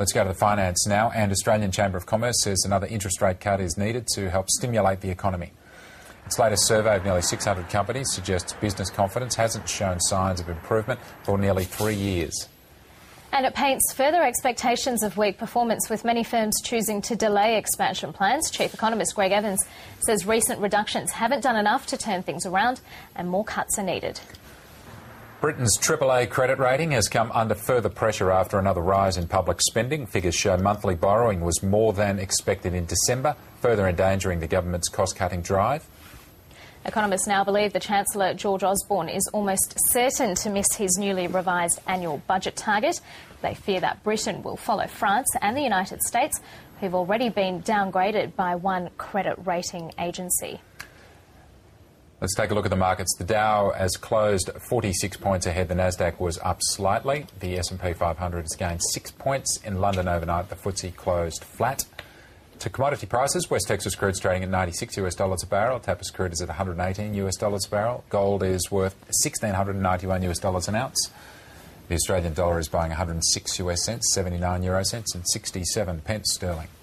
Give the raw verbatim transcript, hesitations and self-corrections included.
Let's go to the finance now. And Australian Chamber of Commerce says another interest rate cut is needed to help stimulate the economy. Its latest survey of nearly six hundred companies suggests business confidence hasn't shown signs of improvement for nearly three years. And it paints further expectations of weak performance, with many firms choosing to delay expansion plans. Chief Economist Greg Evans says recent reductions haven't done enough to turn things around and more cuts are needed. Britain's triple A credit rating has come under further pressure after another rise in public spending. Figures show monthly borrowing was more than expected in December, further endangering the government's cost-cutting drive. Economists now believe the Chancellor, George Osborne, is almost certain to miss his newly revised annual budget target. They fear that Britain will follow France and the United States, who've already been downgraded by one credit rating agency. Let's take a look at the markets. The Dow has closed forty-six points ahead. The Nasdaq was up slightly. The S and P five hundred has gained six points. In London overnight, the F T S E closed flat. To commodity prices, West Texas crude's trading at ninety-six US dollars a barrel. Tapis crude is at one hundred eighteen US dollars a barrel. Gold is worth one thousand six hundred ninety-one US dollars an ounce. The Australian dollar is buying one hundred six US cents, seventy-nine euro cents and sixty-seven pence sterling.